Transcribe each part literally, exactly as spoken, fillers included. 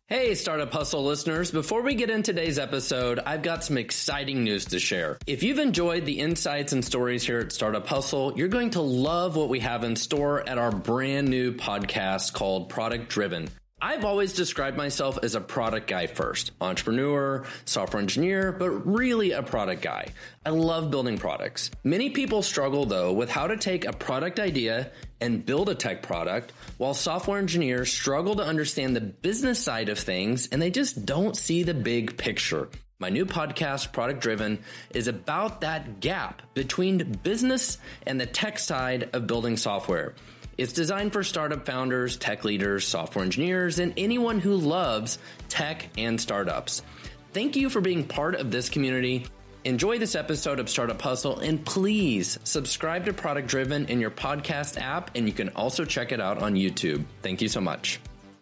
Hey, Startup Hustle listeners. Before we get into today's episode, I've got some exciting news to share. If you've enjoyed the insights and stories here at Startup Hustle, you're going to love what we have in store at our brand new podcast called Product Driven. I've always described myself as a product guy first, entrepreneur, software engineer, but really a product guy. I love building products. Many people struggle though with how to take a product idea and build a tech product, while software engineers struggle to understand the business side of things and they just don't see the big picture. My new podcast, Product Driven, is about that gap between business and the tech side of building software. It's designed for startup founders, tech leaders, software engineers, and anyone who loves tech and startups. Thank you for being part of this community. Enjoy this episode of Startup Hustle, and please subscribe to Product Driven in your podcast app, and you can also check it out on YouTube. Thank you so much.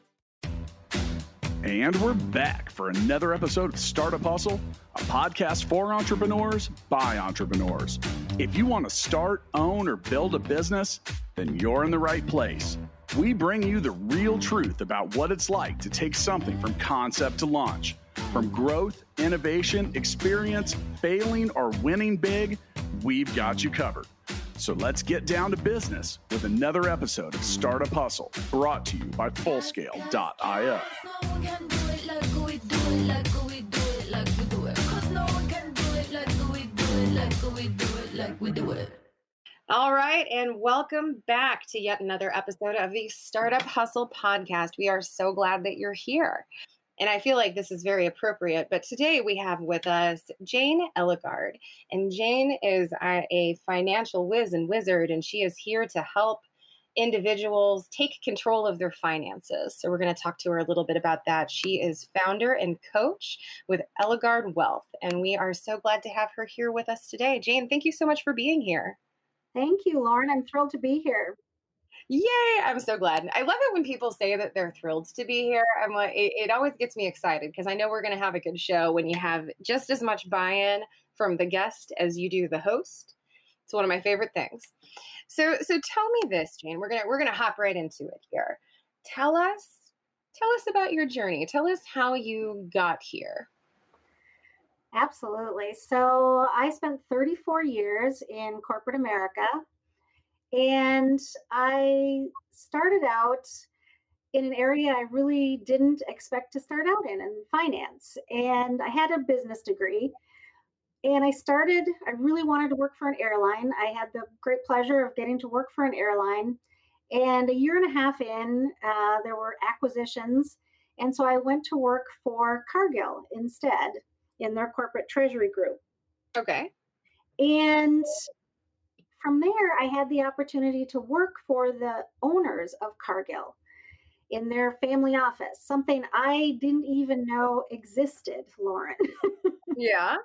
And we're back for another episode of Startup Hustle, a podcast for entrepreneurs by entrepreneurs. If you want to start, own, or build a business, then you're in the right place. We bring you the real truth about what it's like to take something from concept to launch. From growth, innovation, experience, failing, or winning big, we've got you covered. So let's get down to business with another episode of Startup Hustle, brought to you by Fullscale dot io. All right, and welcome back to yet another episode of the Startup Hustle podcast. We are so glad that you're here. And I feel like this is very appropriate, but today we have with us Jane Ellegard. And Jane is a, a financial whiz and wizard, and she is here to help individuals take control of their finances. So we're going to talk to her a little bit about that. She is founder and coach with Ellegard Wealth, and we are so glad to have her here with us today. Jane, thank you so much for being here. Thank you, Lauren. I'm thrilled to be here. Yay! I'm so glad. I love it when people say that they're thrilled to be here. I'm like, it, it always gets me excited because I know we're going to have a good show when you have just as much buy-in from the guest as you do the host. It's one of my favorite things. So, so tell me this, Jane. We're gonna we're gonna hop right into it here. Tell us, tell us about your journey. Tell us how you got here. Absolutely. So I spent thirty-four years in corporate America. And I started out in an area I really didn't expect to start out in, in finance. And I had a business degree. And I started, I really wanted to work for an airline. I had the great pleasure of getting to work for an airline. And a year and a half in, uh, there were acquisitions. And so I went to work for Cargill instead in their corporate treasury group. Okay. And from there, I had the opportunity to work for the owners of Cargill in their family office, something I didn't even know existed, Lauren. Yeah.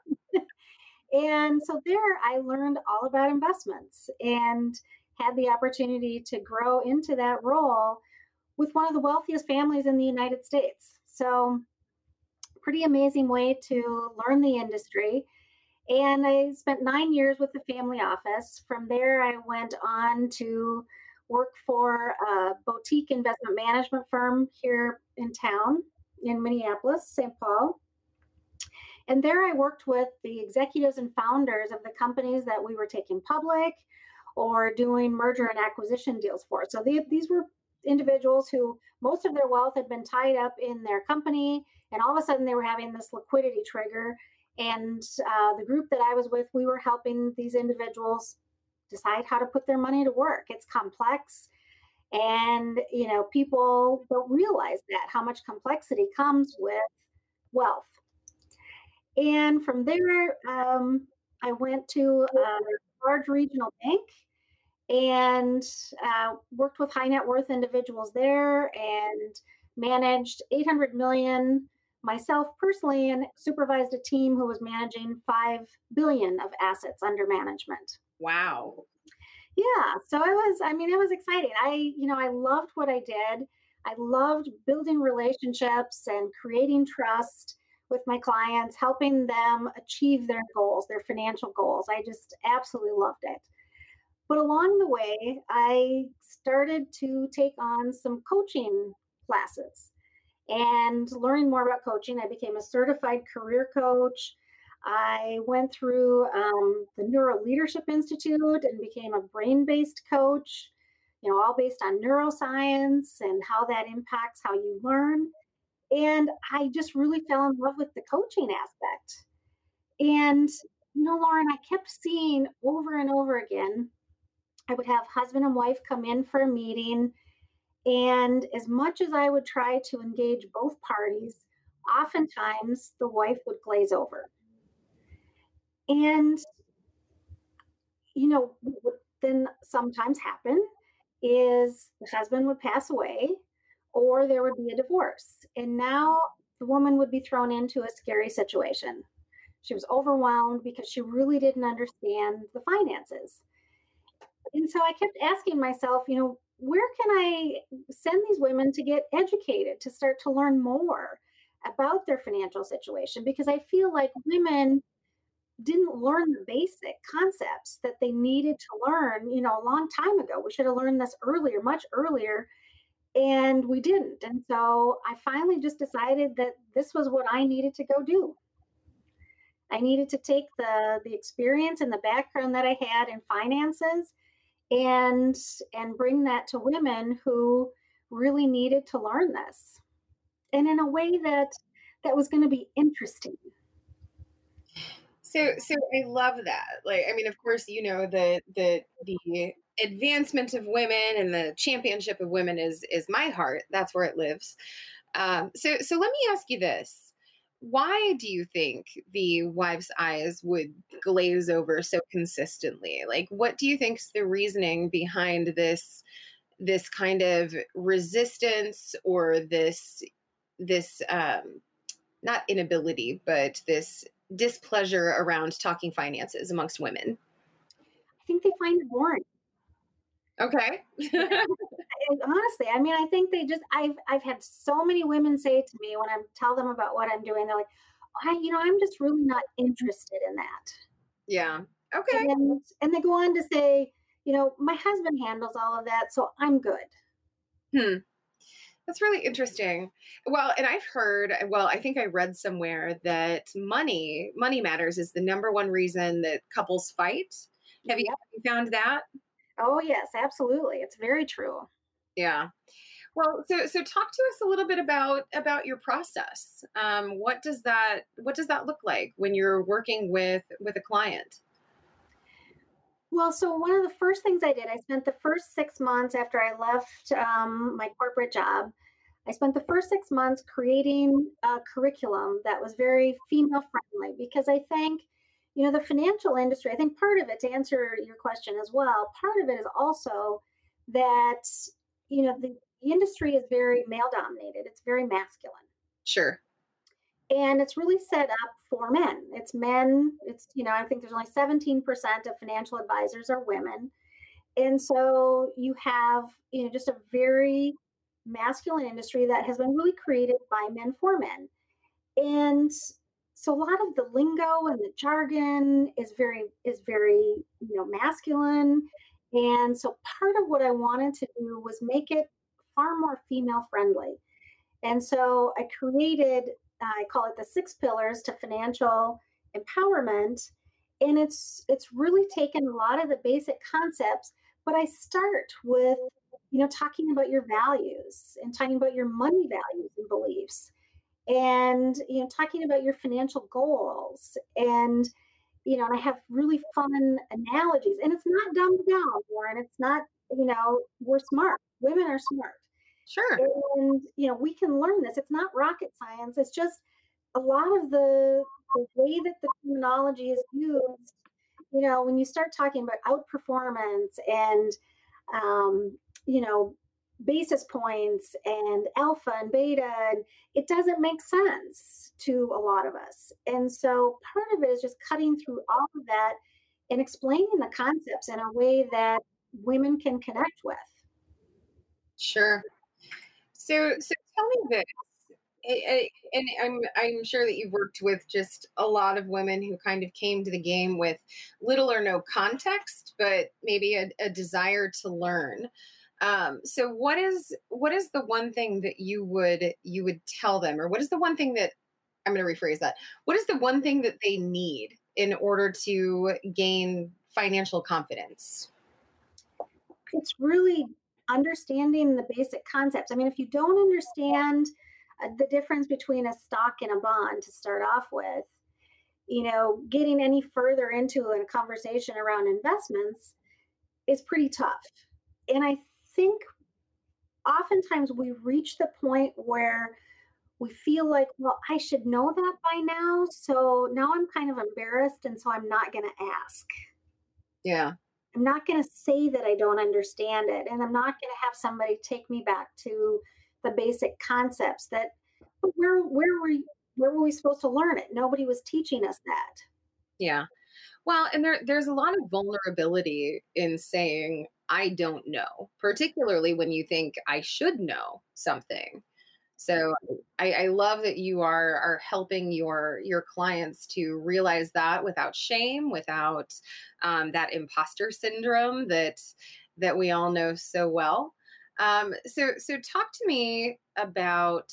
And so there I learned all about investments and had the opportunity to grow into that role with one of the wealthiest families in the United States. So pretty amazing way to learn the industry. And I spent nine years with the family office. From there, I went on to work for a boutique investment management firm here in town in Minneapolis, Saint Paul. And there I worked with the executives and founders of the companies that we were taking public or doing merger and acquisition deals for. So they, these were individuals who most of their wealth had been tied up in their company, and all of a sudden they were having this liquidity trigger. And uh, the group that I was with, we were helping these individuals decide how to put their money to work. It's complex. And, you know, people don't realize that, how much complexity comes with wealth. And from there, um, I went to a large regional bank and uh, worked with high net worth individuals there and managed eight hundred million myself personally, and supervised a team who was managing five billion of assets under management. Wow. Yeah. So it was, I mean, it was exciting. I, you know, I loved what I did. I loved building relationships and creating trust with my clients, helping them achieve their goals, their financial goals. I just absolutely loved it. But along the way, I started to take on some coaching classes. and learning more about coaching, I became a certified career coach. I went through um, the Neuro Leadership Institute and became a brain-based coach, you know, all based on neuroscience and how that impacts how you learn. And I just really fell in love with the coaching aspect. And, you know, Lauren, I kept seeing over and over again, I would have husband and wife come in for a meeting. And as much as I would try to engage both parties, oftentimes the wife would glaze over. And, you know, what would then sometimes happen is the husband would pass away or there would be a divorce. And now the woman would be thrown into a scary situation. She was overwhelmed because she really didn't understand the finances. And so I kept asking myself, you know, where can I send these women to get educated, to start to learn more about their financial situation? Because I feel like women didn't learn the basic concepts that they needed to learn, you know, a long time ago. We should have learned this earlier, much earlier, and we didn't. And so I finally just decided that this was what I needed to go do. I needed to take the the experience and the background that I had in finances and and bring that to women who really needed to learn this, and in a way that that was going to be interesting. So, so I love that. Like, I mean, of course, you know, the the the advancement of women and the championship of women is is my heart. That's where it lives. Um, so, so let me ask you this: why do you think the wife's eyes would glaze over so consistently? Like, what do you think is the reasoning behind this this kind of resistance, or this this um, not inability, but this displeasure around talking finances amongst women? I think they find it boring. Okay. And honestly, I mean, I think they just I've I've had so many women say to me when I tell them about what I'm doing, they're like, I, you know, I'm just really not interested in that. Yeah. Okay. And and they go on to say, you know, my husband handles all of that, so I'm good. Hmm. That's really interesting. Well, and I've heard, well, I think I read somewhere that money, money matters is the number one reason that couples fight. Have you Yep. found that? Oh yes, absolutely. It's very true. Yeah. Well, so so talk to us a little bit about about your process. Um, what does that what does that look like when you're working with with a client? Well, so one of the first things I did, I spent the first six months after I left um, my corporate job. I spent the first six months creating a curriculum that was very female friendly because I think, you know, the financial industry, I think part of it, to answer your question as well, part of it is also that, you know, the, the industry is very male dominated, it's very masculine. Sure. And it's really set up for men. It's men, it's, you know, I think there's only seventeen percent of financial advisors are women. And so you have, you know, just a very masculine industry that has been really created by men for men. And so a lot of the lingo and the jargon is very is very, you know, masculine. And so part of what I wanted to do was make it far more female friendly. And so I created, I call it the six pillars to financial empowerment. And it's it's really taken a lot of the basic concepts, but I start with, you know, talking about your values and talking about your money values and beliefs, and, you know, talking about your financial goals. And, you know, and I have really fun analogies. And it's not dumbed down, Warren. It's not, you know, we're smart. Women are smart. Sure. And, you know, we can learn this. It's not rocket science. It's just a lot of the, the way that the terminology is used. You know, when you start talking about outperformance and, um, you know, basis points and alpha and beta, and it doesn't make sense to a lot of us. And so part of it is just cutting through all of that and explaining the concepts in a way that women can connect with. Sure. So, so tell me this, I- I- and I'm I'm sure that you've worked with just a lot of women who kind of came to the game with little or no context, but maybe a, a desire to learn. Um, so what is what is the one thing that you would you would tell them, or what is the one thing that I'm going to rephrase that? What is the one thing that they need in order to gain financial confidence? It's really understanding the basic concepts. I mean, if you don't understand uh, the difference between a stock and a bond to start off with, you know, getting any further into a conversation around investments is pretty tough. And I think oftentimes we reach the point where we feel like, well, I should know that by now. So now I'm kind of embarrassed. And so I'm not going to ask. Yeah. I'm not going to say that I don't understand it. And I'm not going to have somebody take me back to the basic concepts that, but where, where were, where were we supposed to learn it? Nobody was teaching us that. Yeah. Well, and there there's a lot of vulnerability in saying, I don't know, particularly when you think I should know something. So I, I love that you are are helping your your clients to realize that without shame, without um, that imposter syndrome that that we all know so well. Um, so so talk to me about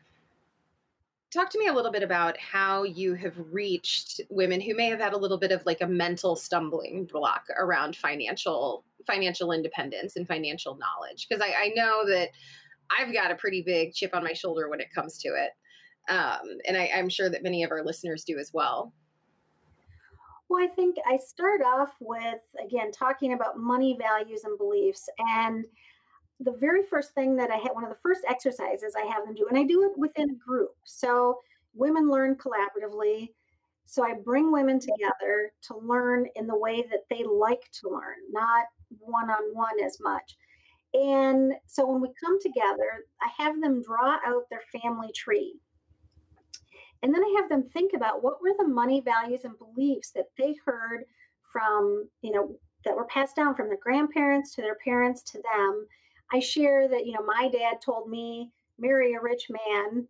talk to me a little bit about how you have reached women who may have had a little bit of like a mental stumbling block around financial financial independence and financial knowledge, because I, I know that I've got a pretty big chip on my shoulder when it comes to it. Um, and I, I'm sure that many of our listeners do as well. Well, I think I start off with, again, talking about money, values, and beliefs. And the very first thing that I had, one of the first exercises I have them do, and I do it within a group. So women learn collaboratively. So I bring women together to learn in the way that they like to learn, not one-on-one as much. And so when we come together, I have them draw out their family tree. And then I have them think about what were the money, values, and beliefs that they heard from, you know, that were passed down from their grandparents to their parents to them. I share that, you know, my dad told me, marry a rich man.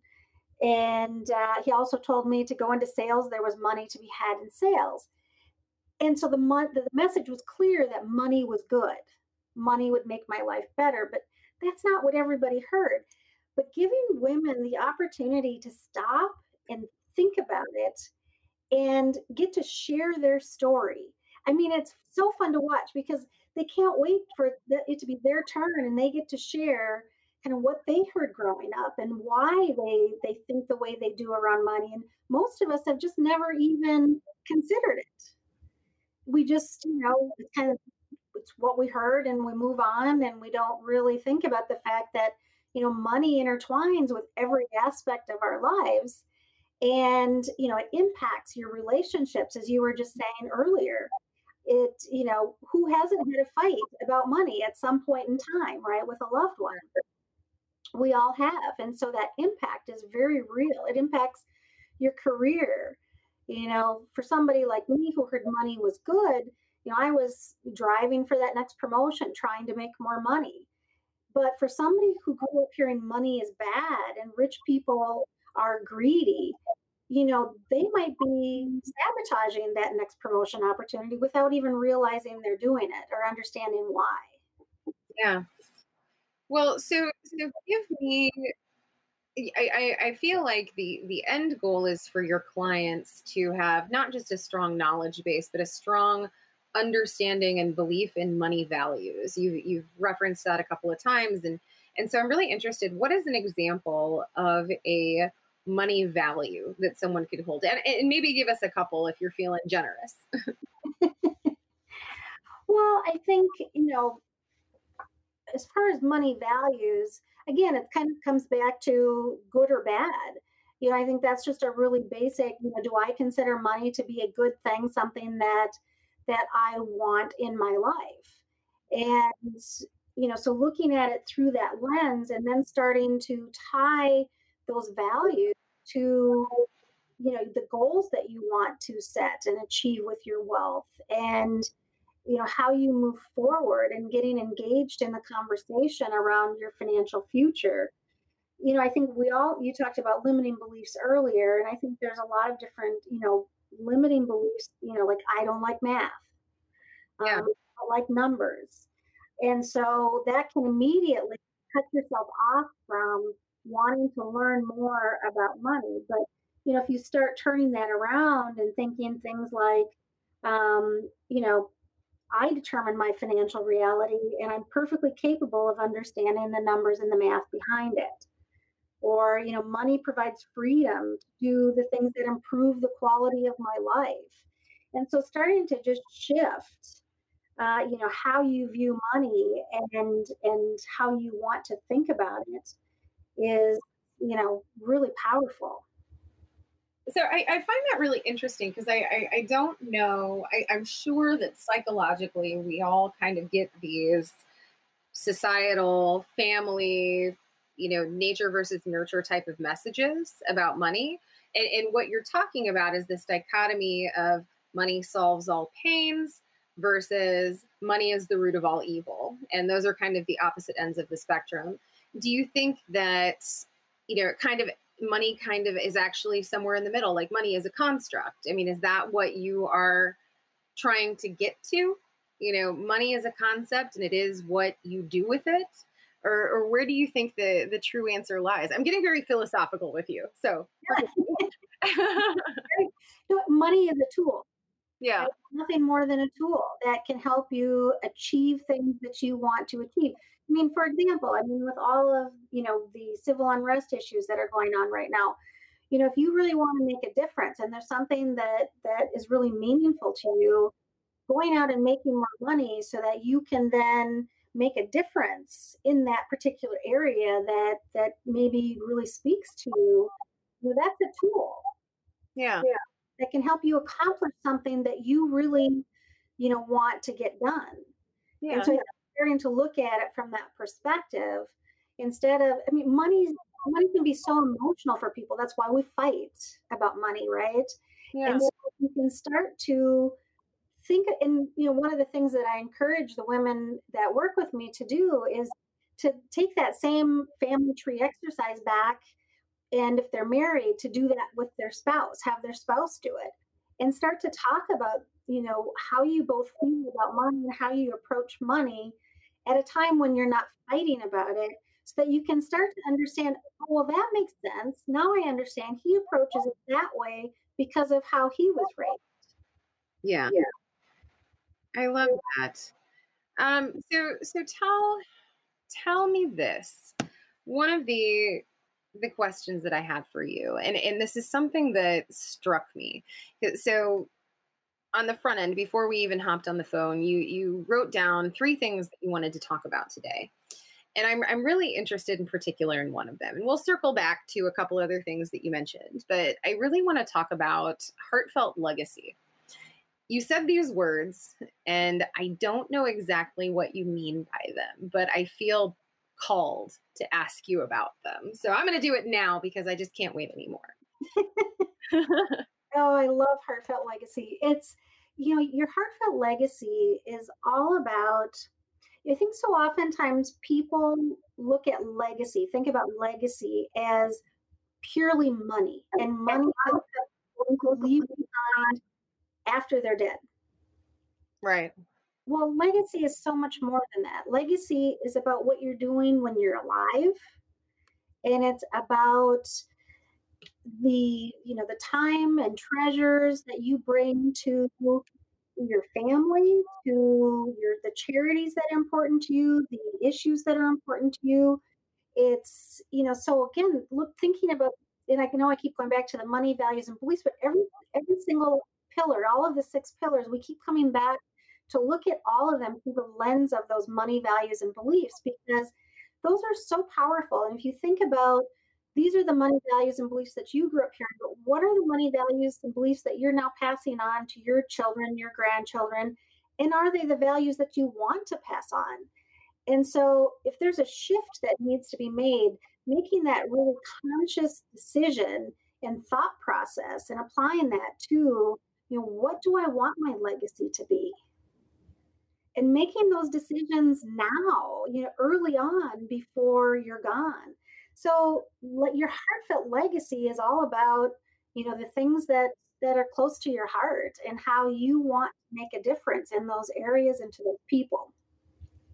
And uh, he also told me to go into sales. There was money to be had in sales. And so the, mo- the message was clear that money was good. Money would make my life better, but that's not what everybody heard. But giving women the opportunity to stop and think about it and get to share their story. I mean, it's so fun to watch because they can't wait for it to be their turn, and they get to share kind of what they heard growing up and why they they think the way they do around money. And most of us have just never even considered it. We just, you know, it's kind of it's what we heard and we move on, and we don't really think about the fact that, you know, money intertwines with every aspect of our lives. And, you know, it impacts your relationships, as you were just saying earlier. It, you know, who hasn't had a fight about money at some point in time, right, with a loved one? We all have. And so that impact is very real. It impacts your career. You know, for somebody like me who heard money was good, you know, I was driving for that next promotion, trying to make more money. But for somebody who grew up hearing money is bad and rich people are greedy, you know, they might be sabotaging that next promotion opportunity without even realizing they're doing it or understanding why. Yeah. Well, so so give me. I, I I feel like the the end goal is for your clients to have not just a strong knowledge base, but a strong understanding and belief in money values. You you've referenced that a couple of times, and and so I'm really interested. What is an example of a money value that someone could hold, and, and maybe give us a couple if you're feeling generous? Well, I think, you know, as far as money values, again, it kind of comes back to good or bad. You know, I think that's just a really basic, you know, do I consider money to be a good thing, something that that I want in my life? And, you know, so looking at it through that lens and then starting to tie those values to, you know, the goals that you want to set and achieve with your wealth, and, you know, how you move forward and getting engaged in the conversation around your financial future. You know, I think we all, you talked about limiting beliefs earlier, and I think there's a lot of different, you know, limiting beliefs, you know, like I don't like math. Um, Yeah. I don't like numbers. And so that can immediately cut yourself off from wanting to learn more about money. But, you know, if you start turning that around and thinking things like, um, you know, I determine my financial reality and I'm perfectly capable of understanding the numbers and the math behind it. Or, you know, money provides freedom to do the things that improve the quality of my life. And so starting to just shift, uh, you know, how you view money and and how you want to think about it is, you know, really powerful. So I, I find that really interesting because I, I, I don't know. I, I'm sure that psychologically we all kind of get these societal, family, you know, nature versus nurture type of messages about money. And, and what you're talking about is this dichotomy of money solves all pains versus money is the root of all evil. And those are kind of the opposite ends of the spectrum. Do you think that, you know, kind of money kind of is actually somewhere in the middle, like money is a construct? I mean, is that what you are trying to get to? You know, money is a concept and it is what you do with it? Or, or where do you think the, the true answer lies? I'm getting very philosophical with you. So No, money is a tool. yeah, It's nothing more than a tool that can help you achieve things that you want to achieve. I mean, for example, I mean, with all of, you know, the civil unrest issues that are going on right now, you know, if you really want to make a difference and there's something that that is really meaningful to you, going out and making more money so that you can then make a difference in that particular area that that maybe really speaks to you, you know, that's a tool. yeah, Yeah. That can help you accomplish something that you really, you know, want to get done. And yeah, so it's starting to look at it from that perspective instead of, I mean, money's money can be so emotional for people. That's why we fight about money, right? yeah, And so you can start to think, and you know, one of the things that I encourage the women that work with me to do is to take that same family tree exercise back, and if they're married, to do that with their spouse, have their spouse do it, and start to talk about, you know, how you both feel about money and how you approach money at a time when you're not fighting about it, so that you can start to understand, oh, well, that makes sense. Now I understand he approaches it that way because of how he was raised. yeah. Yeah. I love that. Um, so so tell tell me this. One of the the questions that I have for you, and, and this is something that struck me. So on the front end, before we even hopped on the phone, you you wrote down three things that you wanted to talk about today. And I'm I'm really interested in particular in one of them. And we'll circle back to a couple other things that you mentioned, but I really want to talk about heartfelt legacy. You said these words, and I don't know exactly what you mean by them, but I feel called to ask you about them. So I'm going to do it now because I just can't wait anymore. Oh, I love heartfelt legacy. It's, you know, your heartfelt legacy is all about, I think so oftentimes people look at legacy, think about legacy as purely money and money that they're going to leave behind after they're dead. Right. Well, legacy is so much more than that. Legacy is about what you're doing when you're alive, and it's about the, you know, the time and treasures that you bring to your family, to your the charities that are important to you, the issues that are important to you. It's, you know, so again, look, thinking about, and I know I keep going back to the money, values, and beliefs, but every every single pillar, all of the six pillars, we keep coming back to look at all of them through the lens of those money, values, and beliefs, because those are so powerful. And if you think about, these are the money, values, and beliefs that you grew up hearing, but what are the money, values, and beliefs that you're now passing on to your children, your grandchildren? And are they the values that you want to pass on? And so if there's a shift that needs to be made, making that really conscious decision and thought process and applying that to, you know, what do I want my legacy to be? And making those decisions now, you know, early on before you're gone. So let your heartfelt legacy is all about, you know, the things that that are close to your heart and how you want to make a difference in those areas and to those people.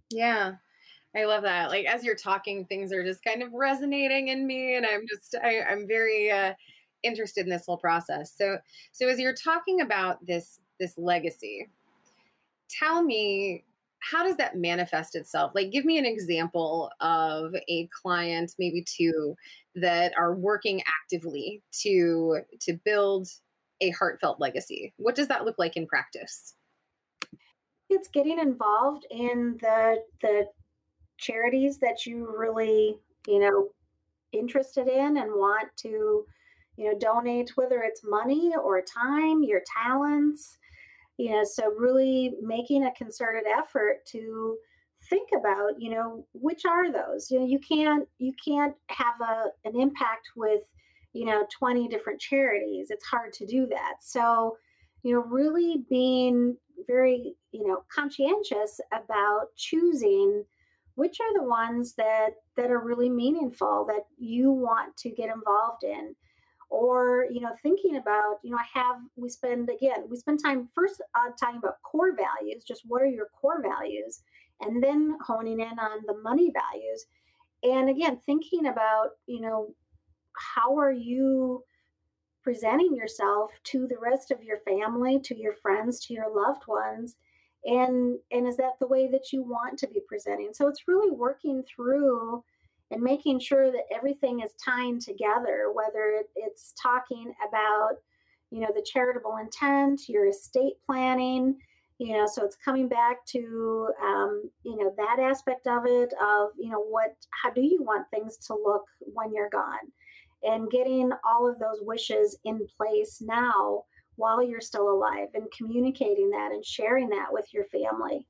Yeah. I love that. Like as you're talking, things are just kind of resonating in me, and I'm just I, I'm very uh, interested in this whole process. So so as you're talking about this this legacy, tell me, how does that manifest itself? Like give me an example of a client, maybe two, that are working actively to to build a heartfelt legacy. What does that look like in practice? It's getting involved in the the charities that you really, you know, interested in and want to, you know, donate, whether it's money or time, your talents, you know, so really making a concerted effort to think about, you know, which are those. You know, you can't you can't have a an impact with, you know, twenty different charities. It's hard to do that. So, you know, really being very, you know, conscientious about choosing which are the ones that that are really meaningful that you want to get involved in, or you know thinking about, you know I have we spend again we spend time first uh, talking about core values, just what are your core values, and then honing in on the money values, and again thinking about, you know how are you presenting yourself to the rest of your family, to your friends, to your loved ones, and and is that the way that you want to be presenting? So it's really working through and making sure that everything is tying together, whether it's talking about, you know the charitable intent, your estate planning, you know so it's coming back to, um, you know that aspect of it, of, you know what how do you want things to look when you're gone, and getting all of those wishes in place now while you're still alive, and communicating that and sharing that with your family.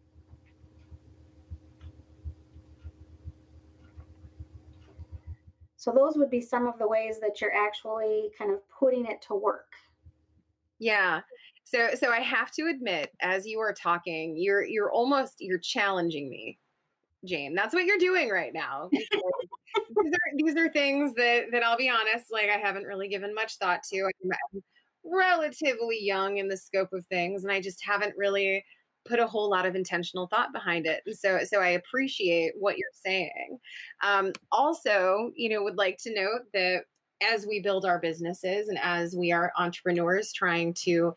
So those would be some of the ways that you're actually kind of putting it to work. Yeah. So so I have to admit, as you are talking, you're you're almost you're challenging me, Jane. That's what you're doing right now. These are these are things that that I'll be honest, like I haven't really given much thought to. I'm, I'm relatively young in the scope of things, and I just haven't really put a whole lot of intentional thought behind it. And so so I appreciate what you're saying. Um, also, you know, would like to note that as we build our businesses and as we are entrepreneurs trying to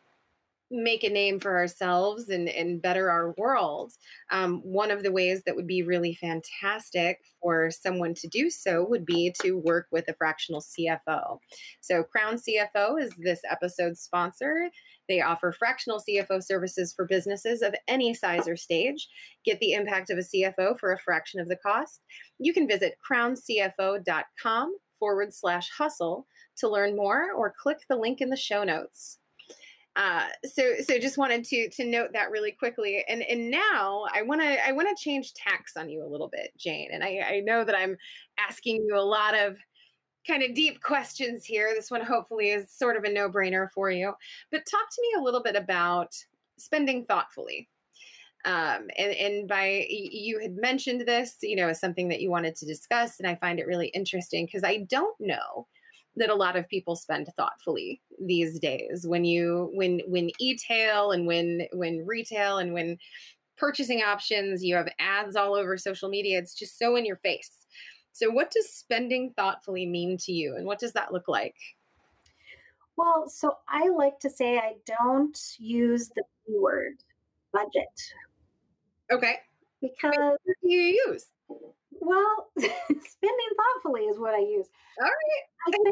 make a name for ourselves and, and better our world, um, one of the ways that would be really fantastic for someone to do so would be to work with a fractional C F O. So Crown C F O is this episode's sponsor. They offer fractional C F O services for businesses of any size or stage. Get the impact of a C F O for a fraction of the cost. You can visit crowncfo.com forward slash hustle to learn more, or click the link in the show notes. Uh, so, so just wanted to to note that really quickly, and and now I want to I want to change tacks on you a little bit, Jane. And I, I know that I'm asking you a lot of kind of deep questions here. This one hopefully is sort of a no brainer for you. But talk to me a little bit about spending thoughtfully. Um, and and by you had mentioned this, you know, as something that you wanted to discuss, and I find it really interesting because I don't know that a lot of people spend thoughtfully these days. When you when when e-tail and when when retail and when purchasing options, you have ads all over social media. It's just so in your face. So what does spending thoughtfully mean to you, and what does that look like? Well, so I like to say I don't use the B word, budget, Okay. because, What do you use? well, spending thoughtfully is what I use. All right. I think,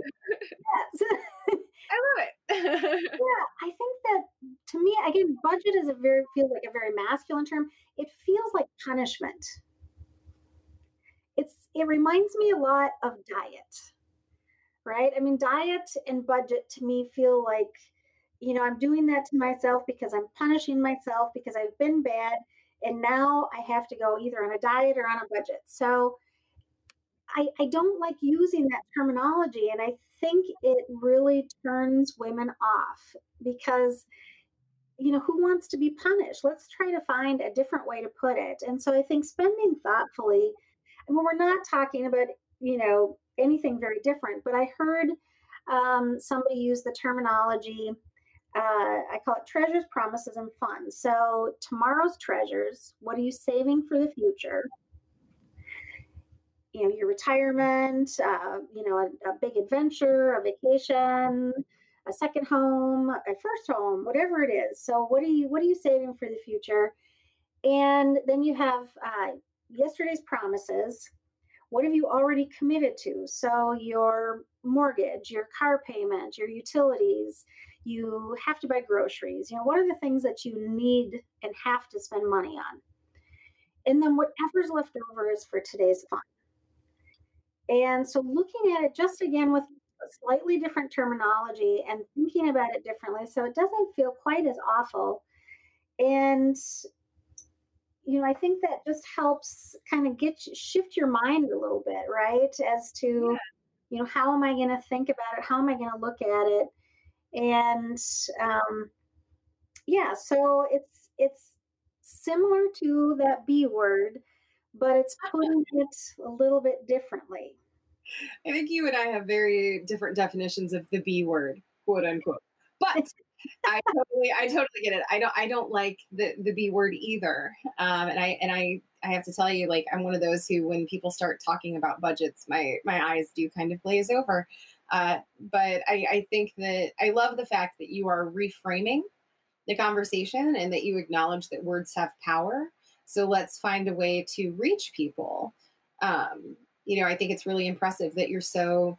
yes. I love it. Yeah, I think that, to me, again, budget is a very feels like a very masculine term. It feels like punishment. It's it reminds me a lot of diet, right? I mean, diet and budget to me feel like, you know, I'm doing that to myself because I'm punishing myself because I've been bad, and now I have to go either on a diet or on a budget. So I, I don't like using that terminology, and I think it really turns women off because, you know, who wants to be punished? Let's try to find a different way to put it. And so I think spending thoughtfully, I mean, we're not talking about, you know, anything very different, but I heard um, somebody use the terminology uh, I call it treasures, promises, and fun. So tomorrow's treasures, what are you saving for the future? You know, your retirement, uh, you know, a, a big adventure, a vacation, a second home, a first home, whatever it is. So what are you what are you saving for the future? And then you have uh, yesterday's promises. What have you already committed to? So your mortgage, your car payment, your utilities, you have to buy groceries. You know, what are the things that you need and have to spend money on? And then whatever's left over is for today's fun. And so looking at it just again with a slightly different terminology and thinking about it differently so it doesn't feel quite as awful. And you know, I think that just helps kind of get you, shift your mind a little bit, right? As to, Yeah. you know, how am I going to think about it? How am I going to look at it? And um, yeah, so it's it's similar to that B word, but it's putting it a little bit differently. I think you and I have very different definitions of the B word, quote unquote. But I totally, I totally get it. I don't, I don't like the the B word either. Um, and I, and I, I have to tell you, like, I'm one of those who, when people start talking about budgets, my my eyes do kind of glaze over. Uh, but I, I think that I love the fact that you are reframing the conversation and that you acknowledge that words have power. So let's find a way to reach people. Um, you know, I think it's really impressive that you're so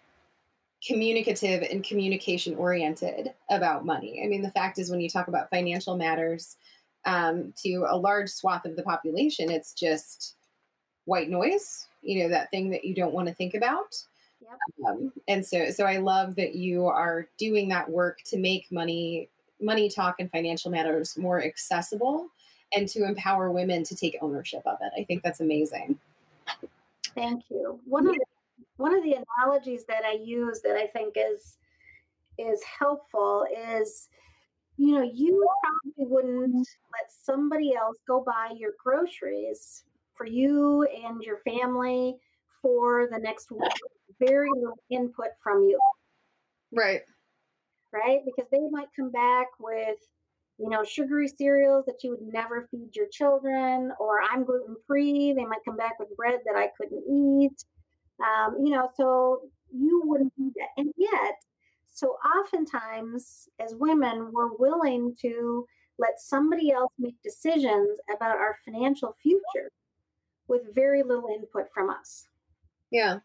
communicative and communication oriented about money. I mean, the fact is, when you talk about financial matters um, to a large swath of the population, it's just white noise, you know, that thing that you don't want to think about. Yep. Um, and so, so I love that you are doing that work to make money, money talk and financial matters more accessible and to empower women to take ownership of it. I think that's amazing. Thank you. One of the, one of the analogies that I use that I think is is helpful is, you know, you probably wouldn't let somebody else go buy your groceries for you and your family for the next week. Very little input from you. Right. Right? Because they might come back with, you know, sugary cereals that you would never feed your children, or I'm gluten free. They might come back with bread that I couldn't eat. Um, you know, so you wouldn't do that. And yet, so oftentimes as women, we're willing to let somebody else make decisions about our financial future with very little input from us. Yeah.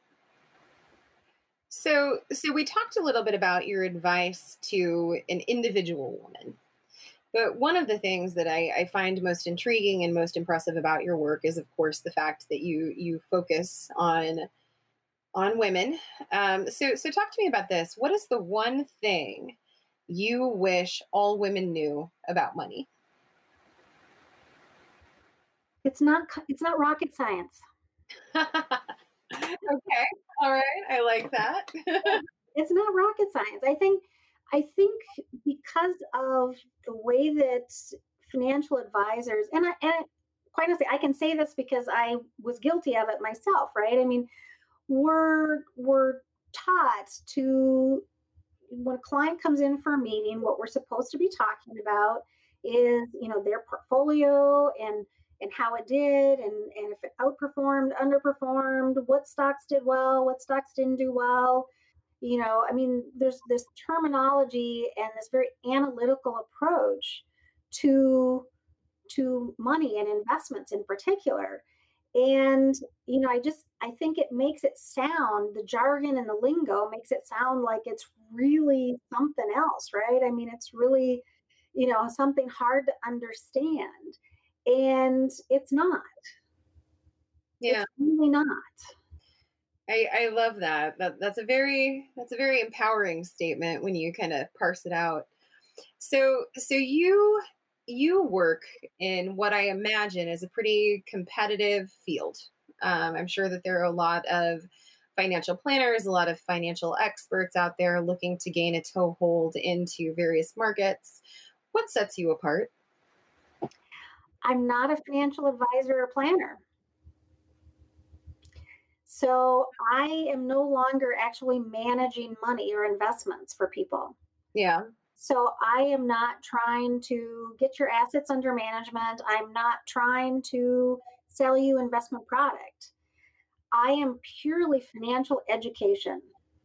So, so we talked a little bit about your advice to an individual woman. But one of the things that I, I find most intriguing and most impressive about your work is, of course, the fact that you you focus on on women. Um, so, so talk to me about this. What is the one thing you wish all women knew about money? It's not it's not rocket science. Okay. All right. I like that. It's not rocket science. I think I think because of the way that financial advisors, and I, and quite honestly, I can say this because I was guilty of it myself, right? I mean, we're we're taught to, when a client comes in for a meeting, what we're supposed to be talking about is, you know, their portfolio and and how it did, and, and if it outperformed, underperformed, what stocks did well, what stocks didn't do well. You know, I mean, there's this terminology and this very analytical approach to to money and investments in particular. And, you know, I just I think it makes it sound, the jargon and the lingo makes it sound like it's really something else, right? I mean, it's really, you know, something hard to understand. And it's not. Yeah. It's really not. I, I love that. that. That's a very that's a very empowering statement when you kind of parse it out. So so you you work in what I imagine is a pretty competitive field. Um, I'm sure that there are a lot of financial planners, a lot of financial experts out there looking to gain a toehold into various markets. What sets you apart? I'm not a financial advisor or planner. So I am no longer actually managing money or investments for people. Yeah. So I am not trying to get your assets under management. I'm not trying to sell you investment product. I am purely financial education.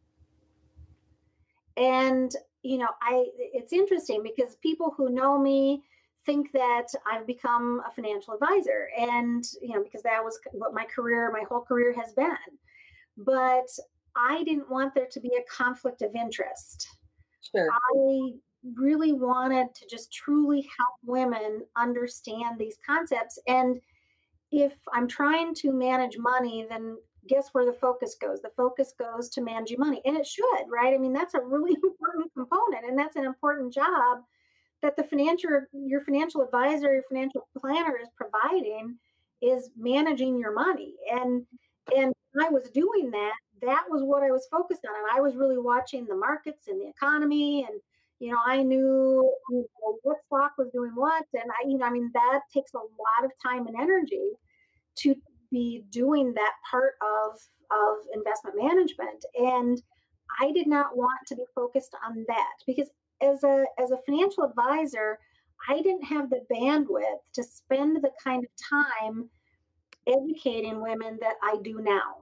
And, you know, I it's interesting because people who know me think that I've become a financial advisor, and, you know, because that was what my career, my whole career has been. But I didn't want there to be a conflict of interest. Sure. I really wanted to just truly help women understand these concepts. And if I'm trying to manage money, then guess where the focus goes? The focus goes to managing money. And it should, right? I mean, that's a really important component. And that's an important job that the financial, your financial advisor, your financial planner is providing, is managing your money. And and I was doing that. That was what I was focused on. And I was really watching the markets and the economy. And, you know, I knew, you know, what stock was doing what. And I, you know, I mean, that takes a lot of time and energy to be doing that part of, of investment management. And I did not want to be focused on that because as a, as a financial advisor, I didn't have the bandwidth to spend the kind of time educating women that I do now.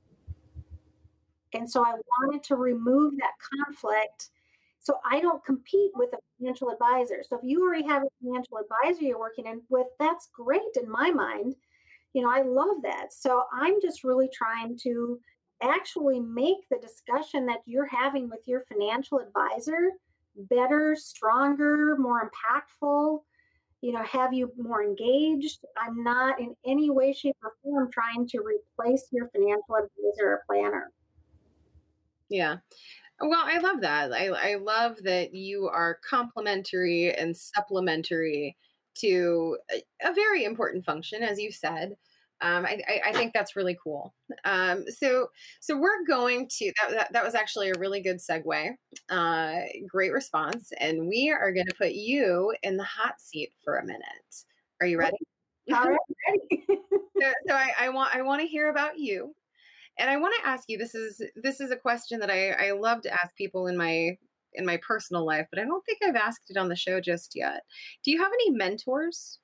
And so I wanted to remove that conflict so I don't compete with a financial advisor. So if you already have a financial advisor you're working in with, that's great in my mind. You know, I love that. So I'm just really trying to actually make the discussion that you're having with your financial advisor better, stronger, more impactful, you know, have you more engaged. I'm not in any way, shape, or form trying to replace your financial advisor or planner. Yeah. Well, I love that. I, I love that you are complementary and supplementary to a, a very important function, as you said. Um, I, I, I think that's really cool. Um, so, so we're going to, that, that, that was actually a really good segue. Uh, great response. And we are going to put you in the hot seat for a minute. Are you ready? All right, ready. so so I, I want, I want to hear about you. And I want to ask you, this is, this is a question that I, I love to ask people in my, in my personal life, but I don't think I've asked it on the show just yet. Do you have any mentors?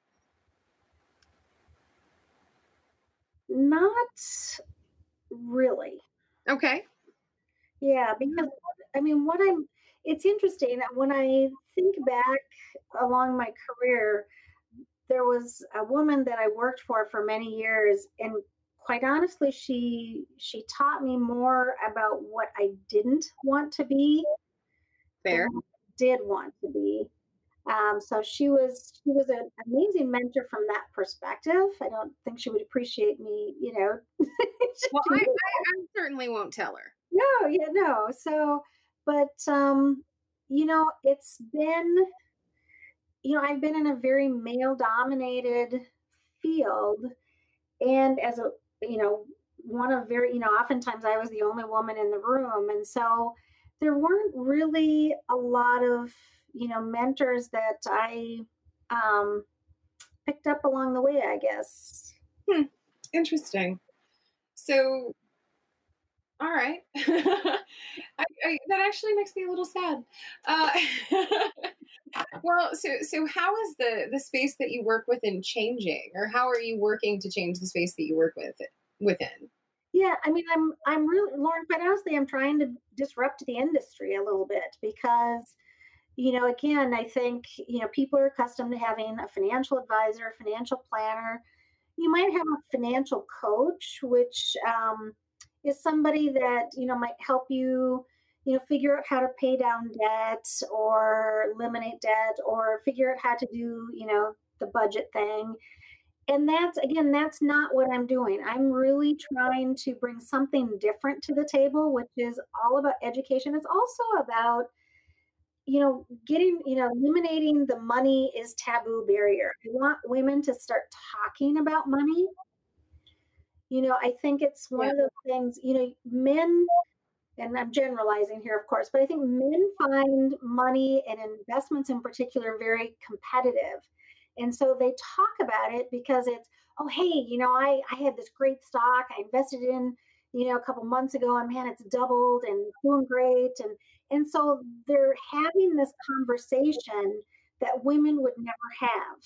Not really. Okay. Yeah, because I mean, what I'm, it's interesting that when I think back along my career, there was a woman that I worked for for many years, and quite honestly, she she taught me more about what I didn't want to be Fair. than what I did want to be. Um, so she was she was an amazing mentor from that perspective. I don't think she would appreciate me, you know. Well, I, I, I certainly won't tell her. No, yeah, no. So, but um, you know, it's been, you know, I've been in a very male-dominated field, and as a, you know, one of very, you know, oftentimes I was the only woman in the room, and so there weren't really a lot of, you know, mentors that I um, picked up along the way, I guess. Hmm. Interesting. So, all right. I, I, that actually makes me a little sad. Uh, well, so so how is the the space that you work within changing, or how are you working to change the space that you work with within? Yeah, I mean, I'm I'm really, Lauren, quite honestly, I'm trying to disrupt the industry a little bit because, you know, again, I think, you know, people are accustomed to having a financial advisor, a financial planner. You might have a financial coach, which um, is somebody that, you know, might help you, you know, figure out how to pay down debt or eliminate debt or figure out how to do, you know, the budget thing. And that's, again, that's not what I'm doing. I'm really trying to bring something different to the table, which is all about education. It's also about, you know, getting, you know, eliminating the money is taboo barrier. I want women to start talking about money. You know, I think it's one Yeah. of those things, you know, men, and I'm generalizing here, of course, but I think men find money and investments in particular very competitive. And so they talk about it because it's, oh, hey, you know, I, I had this great stock. I invested in, you know, a couple months ago, and man, it's doubled and doing great. And, and so they're having this conversation that women would never have.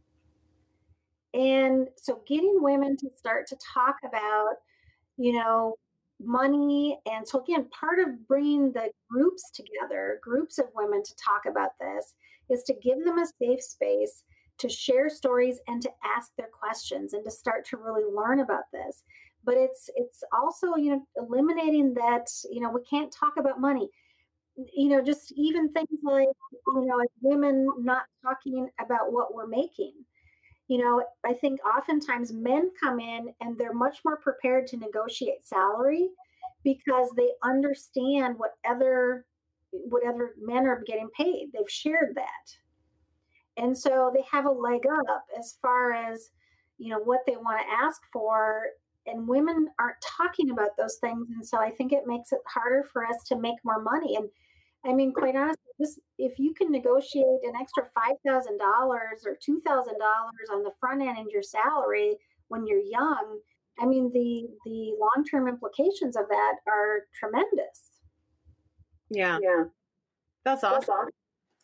And so getting women to start to talk about, you know, money. And so again, part of bringing the groups together, groups of women to talk about this, is to give them a safe space to share stories and to ask their questions and to start to really learn about this. But it's it's also, you know, eliminating that, you know, we can't talk about money. You know, just even things like, you know, as women not talking about what we're making. You know, I think oftentimes men come in and they're much more prepared to negotiate salary because they understand what other what other men are getting paid. They've shared that. And so they have a leg up as far as, you know, what they want to ask for. And women aren't talking about those things. And so I think it makes it harder for us to make more money. And I mean, quite honestly, just if you can negotiate an extra five thousand dollars or two thousand dollars on the front end in your salary when you're young, I mean, the the long-term implications of that are tremendous. Yeah. Yeah. That's awesome. That's awesome.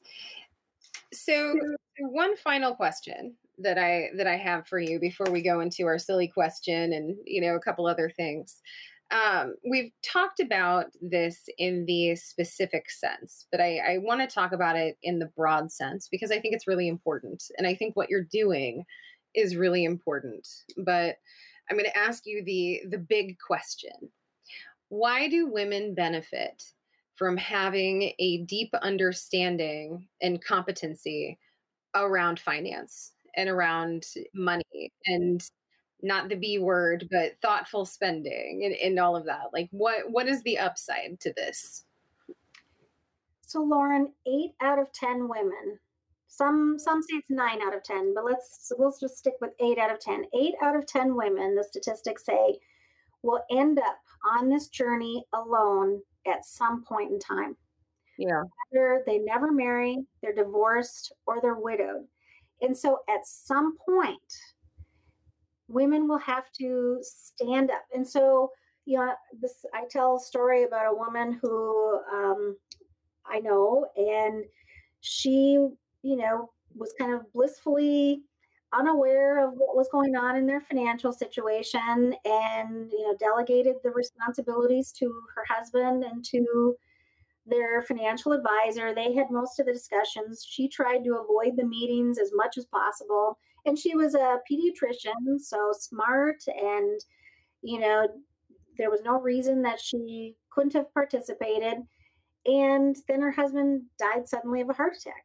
So one final question that I that I have for you before we go into our silly question and, you know, a couple other things. Um, we've talked about this in the specific sense, but I, I want to talk about it in the broad sense because I think it's really important. And I think what you're doing is really important. But I'm going to ask you the the big question. Why do women benefit from having a deep understanding and competency around finance and around money and not the B word, but thoughtful spending and, and all of that? Like what, what is the upside to this? So Lauren, eight out of ten women, some, some say it's nine out of ten, but let's, we'll just stick with eight out of ten. Eight out of ten women, the statistics say, will end up on this journey alone at some point in time. Yeah. Either they never marry, they're divorced, or they're widowed. And so at some point, women will have to stand up. And so, you know, this, I tell a story about a woman who um, I know, and she, you know, was kind of blissfully unaware of what was going on in their financial situation and, you know, delegated the responsibilities to her husband and to their financial advisor. They had most of the discussions. She tried to avoid the meetings as much as possible. And she was a pediatrician, so smart, and, you know, there was no reason that she couldn't have participated. And then her husband died suddenly of a heart attack.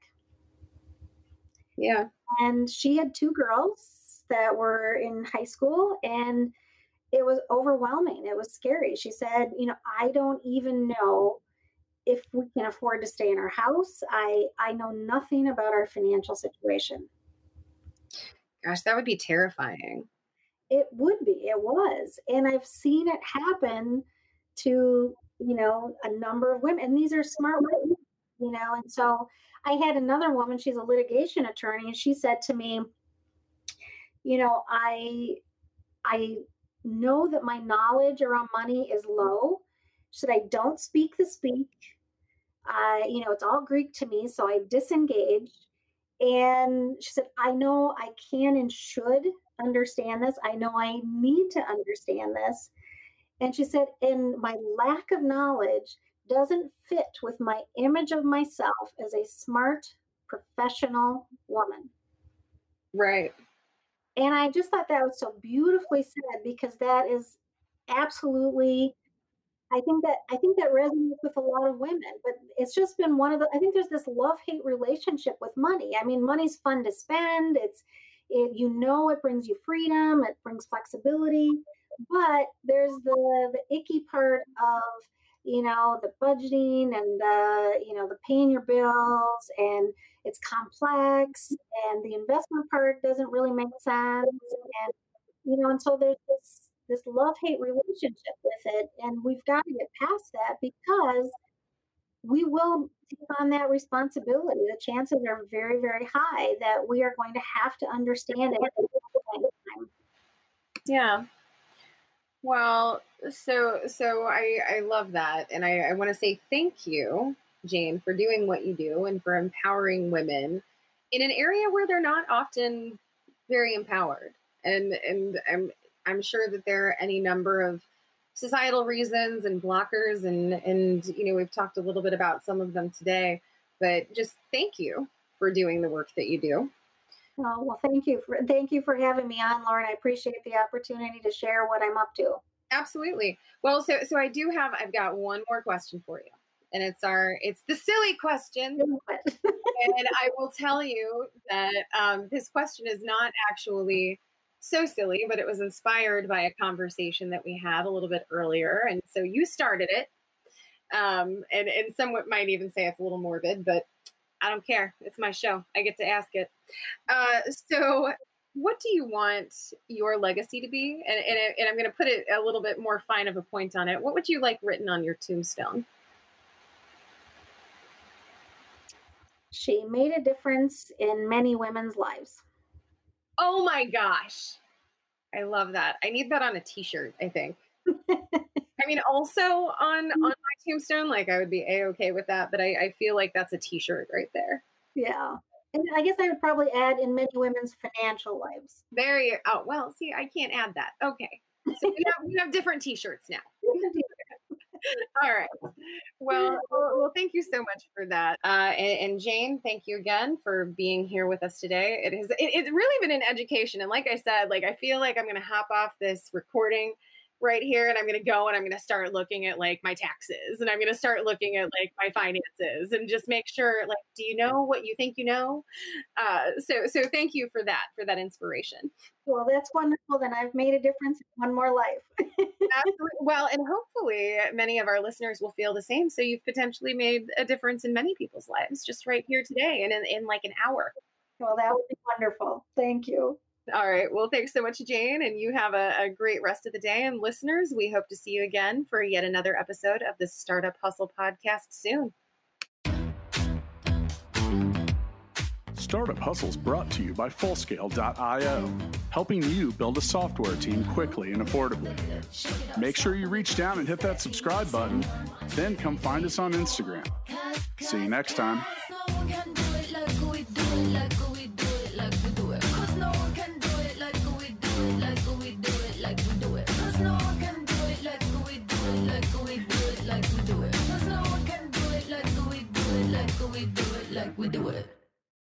Yeah. And she had two girls that were in high school, and it was overwhelming. It was scary. She said, you know, I don't even know if we can afford to stay in our house. I, I know nothing about our financial situation. Gosh, that would be terrifying. It would be, it was. And I've seen it happen to, you know, a number of women. And these are smart women, you know. And so I had another woman, she's a litigation attorney, and she said to me, you know, I, I know that my knowledge around money is low. She said, I don't speak the speak. Uh, you know, it's all Greek to me, so I disengaged. And she said, I know I can and should understand this. I know I need to understand this. And she said, and my lack of knowledge doesn't fit with my image of myself as a smart, professional woman. Right. And I just thought that was so beautifully said, because that is absolutely, I think that I think that resonates with a lot of women. But it's just been one of the, I think there's this love-hate relationship with money. I mean, money's fun to spend. It's, it, you know, it brings you freedom, it brings flexibility, but there's the the icky part of, you know, the budgeting and the, you know, the paying your bills, and it's complex, and the investment part doesn't really make sense. And, you know, and so there's this this love-hate relationship with it. And we've got to get past that, because we will take on that responsibility. The chances are very, very high that we are going to have to understand it at some point in time. Yeah. Well, so so I I love that, and I, I want to say thank you, Jane, for doing what you do and for empowering women in an area where they're not often very empowered. And and I'm I'm sure that there are any number of societal reasons and blockers, and and you know, we've talked a little bit about some of them today, but just thank you for doing the work that you do. Oh, well, thank you for thank you for having me on, Lauren. I appreciate the opportunity to share what I'm up to. Absolutely. Well, so so I do have I've got one more question for you. And it's our it's the silly question. And I will tell you that um, this question is not actually so silly, but it was inspired by a conversation that we had a little bit earlier. And so you started it. Um, and, and some might even say it's a little morbid, but I don't care. It's my show. I get to ask it. Uh, so what do you want your legacy to be? And, and, and I'm going to put it a little bit more fine of a point on it. What would you like written on your tombstone? She made a difference in many women's lives. Oh my gosh. I love that. I need that on a t-shirt, I think. I mean, also on, on my tombstone, like I would be A-okay with that, but I, I feel like that's a t-shirt right there. Yeah. And I guess I would probably add in many women's financial lives. Very, oh, well, see, I can't add that. Okay. So we have, we have different t-shirts now. All right. Well, well, well, thank you so much for that. Uh, and, and Jane, thank you again for being here with us today. It has, it, it's really been an education. And like I said, like, I feel like I'm going to hop off this recording right here and I'm going to go and I'm going to start looking at like my taxes and I'm going to start looking at like my finances and just make sure, like, do you know what you think you know? Uh, so, so thank you for that, for that inspiration. Well, that's wonderful. Then I've made a difference in one more life. Absolutely. Well, and hopefully many of our listeners will feel the same. So you've potentially made a difference in many people's lives just right here today and in, in like an hour. Well, that would be wonderful. Thank you. All right. Well, thanks so much, Jane. And you have a, a great rest of the day. And listeners, we hope to see you again for yet another episode of the Startup Hustle podcast soon. Startup Hustle is brought to you by Fullscale dot io, helping you build a software team quickly and affordably. Make sure you reach down and hit that subscribe button, then come find us on Instagram. See you next time. Like we do it.